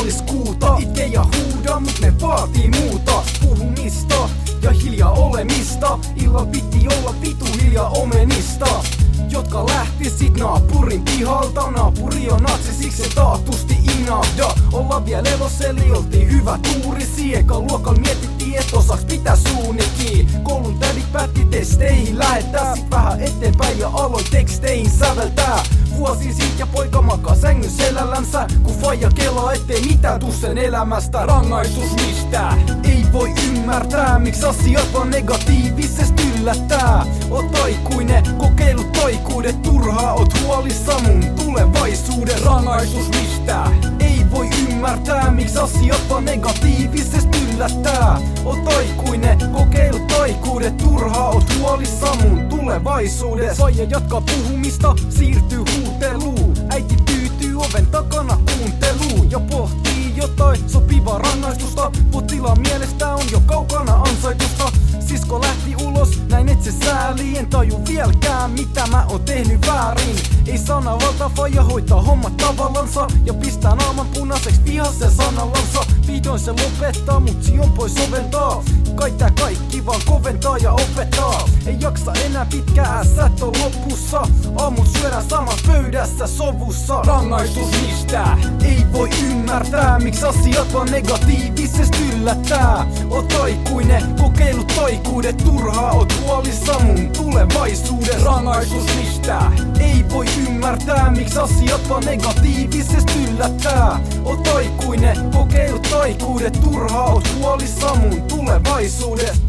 maaliskuuta. Itke ja huuda, mut ne vaatii muuta. Puhumista ja hiljaa olemista. Illalla piti olla vitu hiljaa omenista, jotka lähti sit naapurin pihalta. Naapuri on natsi, siksi se taatusti inahda. Olla vielä elossa, eli oltiin hyvä tuurisi. Eka luokalla mietittiin, et osaks pitää suunnikin. Koulun tädit päätti testeihin lähettää. Sit vähän eteenpäin ja aloin teksteihin säveltää. Vuosi sit ja poika makaa sängyn selällänsä, kun faija kelaa, ettei mitään tuu sen elämästä. Rangaistus mistä? Ei voi ymmärtää, miksi asiat vaan negatiivisesti yllättää. Oot aikuinen, kokeilut taikuudet, turhaa oot huolissa mun tulevaisuuden. Rangaistus mistä? Ei voi ymmärtää, miksi asiat vaan negatiivisesti yllättää. Oot aikuinen, kokeilut taikuudet, turhaa oot huolissa mun tulevaisuuden. Faija jatkaa puhumista, siirtyy huuteluun. Äiti tyytyy oven takana kuunteluun ja pohtii jotain sopivaa rangaistusta. Potilaan mielestä on jo kaukana ansaitusta. Sisko lähti ulos, näin et se sääli. En taju vieläkään mitä mä oon tehnyt väärin. Ei sanavalta, faija hoitaa hommat tavallansa ja pistää naaman punaiseksi vihassa sanallansa. Vihdoin se lopettaa, mutsi on pois oventaa. Kai tää kaikki vaan koventaa ja opettaa. Ei jaksa enää pitkää, ässät on lopussa. Aamun syödään samassa pöydässä sovussa. Rangaistus mistä? Ei voi ymmärtää, miksi asiat vaan negatiivisesti yllättää. Oot aikuinen, kokeilut taikuudet, turhaa oot huolissa mun tulevaisuuden. Rangaistus mistä? Ei voi ymmärtää, miksi asiat vaan negatiivisesti yllättää. Oot aikuinen, kokeilut taikuudet, turhaa oot huolissa mun tulevaisuudesta.